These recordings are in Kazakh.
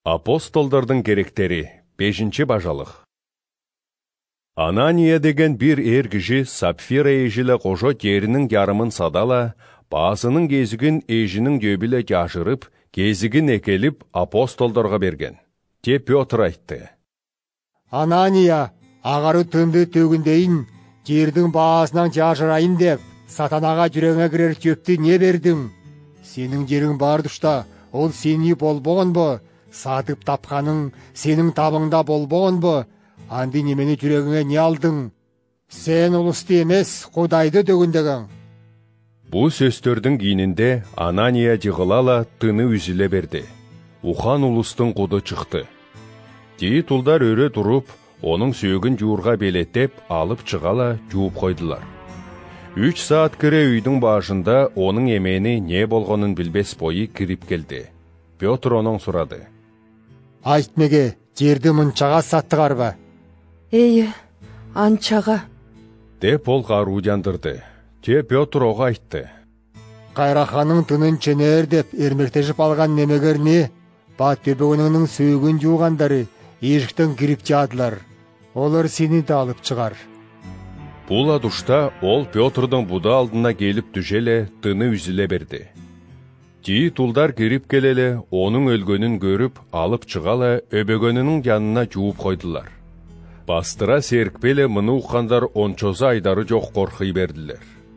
Апостолдардың керектері 5-ші бажалық. Анания деген bir кіші Сапфира ежілі қожо терінің ярымын садала, басының кезігін ежінің дөбілі жашырып, кезігін екеліп апостолдарға берген. Те Петр айтты. Анания, ағары түнді төгіндейін, жердің басынан жашырайын деп, сатанаға жүреңе кірер көпті не бердің? Сенің жерің бар дұшта, ол сені болбоғын бұ? Сатып тапқаның сенің табыңда болбоғын бұ? Анды немені жүрегіңе не алдың? Сен ұлысты емес, Құдайды төгіндеген. Бұл сөздердің кейінінде Анания жығылала тыны үзіле берді. Ухан ұлыстың құды шықты. Дей тұлдар өрі тұрып, оның сүйегін жуырға белеттеп, алып шығала жуып қойдылар. 3 саат кіре үйдің башында оның емені не болғанын білбес бойы кіріп келді. Петр оның сұрады. Айтмеге, жерді мұншаға саттығар ба? Анчаға. Деп ол қару жандырды. Те Петр оға айтты. Қайраханың тынын ченер деп ермектешіп алған немегер не? Ба төбегінің сүйегін жуғандары ешіктің кіріп жадылар. Олар сені де алып шығар. Бұл адушта ол Петрдің бұда алдына келіп түжеле тыны үзіле берді. Дей тұлдар кіріп келелі, оның өлгөнін көріп, алып шығала өбөгөнінің янына жуып қойдылар. Бастыра серікпелі мұны ұққандар ончозы айдары жоқ қорқый берділер.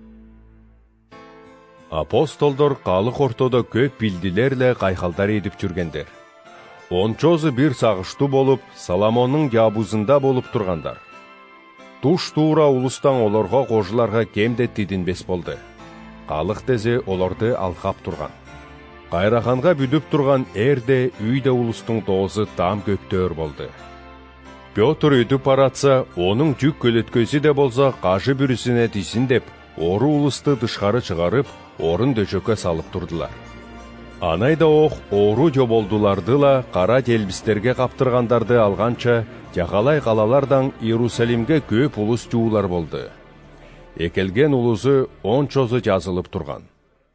Апостолдар қалық ортода көп білділерлі қайқалдар едіп жүргендер. Ончозы бір сағышты болып, Соломонның ябузында болып тұрғандар. Туш тура ұлыстан оларға қожыларға кемде тидінбес болды. Қалық дезе оларды алқап тұрған. Қайраханға бүдіп тұрған әрде үйде ұлыстың тоғызы там көктөр болды. Петр өтіп аратса, оның жүк көлеткөзі де болса, қажы бүрісіне тисін деп, оры ұлысты дышқары шығарып, орын дөшөкө салып тұрдылар. Анайда оқ, ору жо болдулардыла, қара телбістерге қаптырғандарды алғанша, жағалай қалалардан Иерусалимге көп ұлыс жуылар болды. Екелген ұлысы ончозы жазылып тұрған.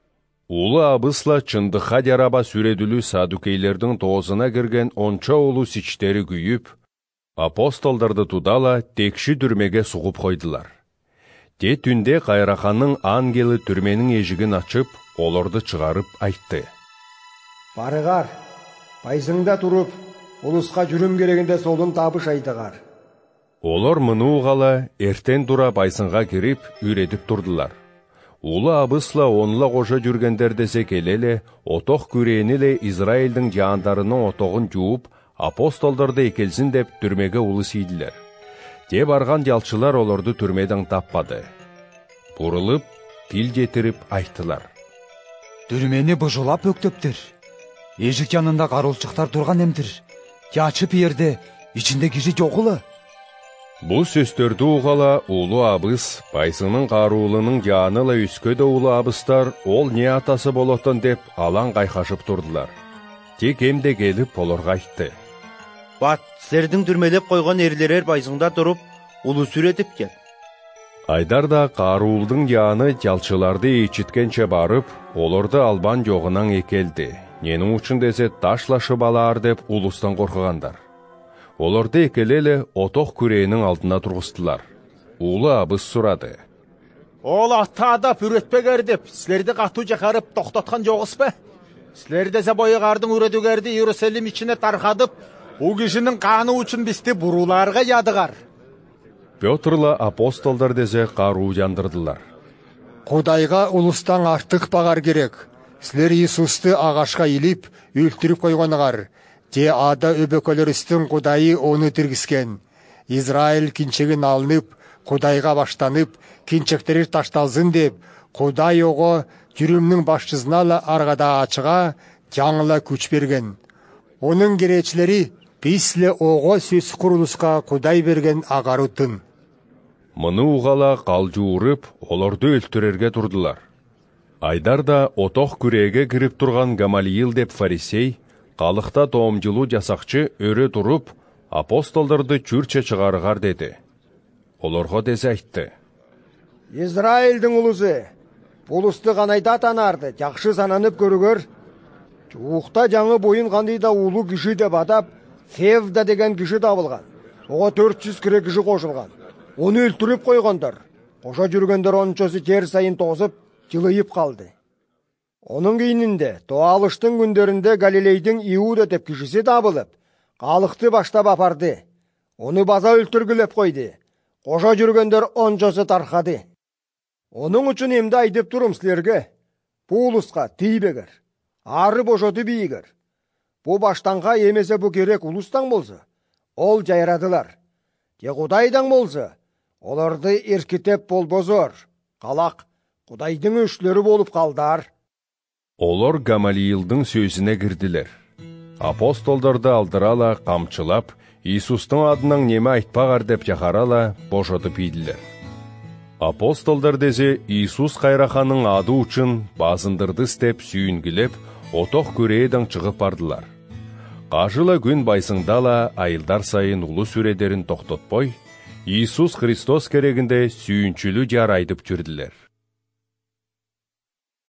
Улы абысла чындыға дераба сүреділі садукейлердің тоғызына кірген онча ұлыс іштері күйіп, апостолдарды тудала текші түрмеге сұғып қойдылар. Те түнде Қайраханның ангелі түрменің ежігін açып, оларды шығарып айтты. Барығар, байзыңда тұрып, ұлысқа жүрім керегінде солын табыш айтығар. Олар мұны ұғала, ертен тұра байсынға кіріп, үйредіп тұрдылар. Улы абысла онла қожа жүргендер десе келелі, отоқ күрейінілі Израильдің жандарының отоғын жуып, апостолдарды екелсін деп түрмеге улы сейділер. Те барған ялшылар оларды түрмеден таппады. Бұрылып, тил жетіріп айттылар. Түрмені бұжылап өктөптір. Ежік янында қарулшықтар тұрған емдір. Ячып ерде, ішінде кіші жоғылы. Бұл сөздерді уғала улы абыс, байсының қарулының жаныла үскөді улы абыстар, ол не атасы болотын деп алан қайқашып тұрдылар. Тек емде келіп оларға айтты. Бат, сілердің дүрмелеп қойған ерлерер байсыңда тұрып, улы сүретіп кел. Айдарда қарулдың яны жалшыларды ечіткенше барып, оларды албан жоғынан екелді. Ненің үшін десе ташлашы балар деп улыстан қорқығандар. Оларды екелелі отоқ күрейінің алдына тұрғыстылар. Улы абыс сұрады. Ол аттада пүретпегер деп, сілерді қату жақарып тоқтатқан жоғыс бе? Сілерді бойығардың үредігерді Иерусалим ішіне тарқадып, о кішінің қаны үшін бізді бұруларға ядығар. Петрлы апостолдар дезе қару жандырдылар. Құдайға ұлыстан артық бағар керек. Сілер Иисусты ағашқа еліп, өлтіріп қойғанығар. Те ада өбекөлер үстін Құдайы оны тіргіскен. Израиль кинчегін алынып, Құдайға баштанып, кинчектері ташталзын деп, Құдай оғы түрімнің башчызынала арғада ачыға жаңыла күч берген. Оның керечілері писле оғы сөз құрылысқа Құдай берген ағарутын. Мұны уғала қалжы ұрып, оларды өлтірерге тұрдылар. Айдарда отоқ күреге кіріп тұрған Гамалиил деп фарисей, қалықта тоомжылу жасақчы өрі тұрып, апостолдарды чүрче шығарығар деді. Оларға дезе айтты. Израильдің ұлысы, ұлысты қанайда танарды, жақшы сананып көрігір. Жуықта жаңы бойын қандай да улы кіші деп атап, Севда деген кіші табылған. Оға 400 кіре кіші қошылған. Оны өлтіріп қойғандар. Қоша жүргендер ончосы тер сайын тозып, жылайып қалды. Оның кейінінде Туалыштың күндерінде Галилейдің Иуда деп кішісі табылып, қалықты баштап апарды. Оны база өлтіргілеп қойды. Қоша жүргендер ончосы тарқады. Оның үшін емді айтып тұрым сілерге. Бұл ұлысқа тейбегір, ары бошоты бейгір. Бұл баштанға емесе бұл керек ұлыстан болсы, ол жайрадылар. Те Құдайдан болсы, оларды еркетеп болбозор. Қалақ, Құдайдың өшлері болып қалдар. Олар Гамалиилдың сөзіне кірділер. Апостолдарды алдырала, қамчылап, Иисустың адынан неме айтпағар деп жақарала, бошоты пейділер. Апостолдар дезе Иисус қайраханың ады үшін базындырды степ сүйінгілеп, отоқ көрейдің шығып бардылар. Қажыла күн байсыңдала айылдар сайын ұлы сүредерін тоқтотпой, Иисус Христос керегінде сүйінчілі жар айдып жүрділер.